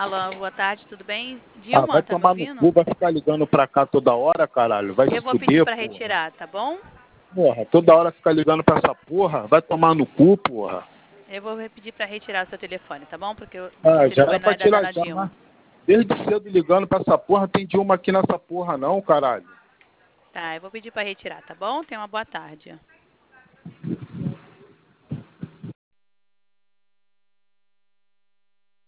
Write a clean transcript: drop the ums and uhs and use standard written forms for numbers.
Alô, boa tarde, tudo bem? Ah, Dilma, vai tá me tomar no ouvindo? cu, vai ficar ligando pra cá toda hora, caralho. Vai Eu se vou pedir fuder, para porra. retirar, tá bom? Porra, toda hora ficar ligando pra essa porra. Vai tomar no cu, porra. Eu vou pedir para retirar seu telefone, tá bom? Porque o Ah, já telefone era não pra é da tirar dona já, Dilma. mas desde cedo ligando pra essa porra, tem Dilma aqui nessa porra não, caralho. Tá, eu vou pedir para retirar, tá bom? Tenha uma boa tarde.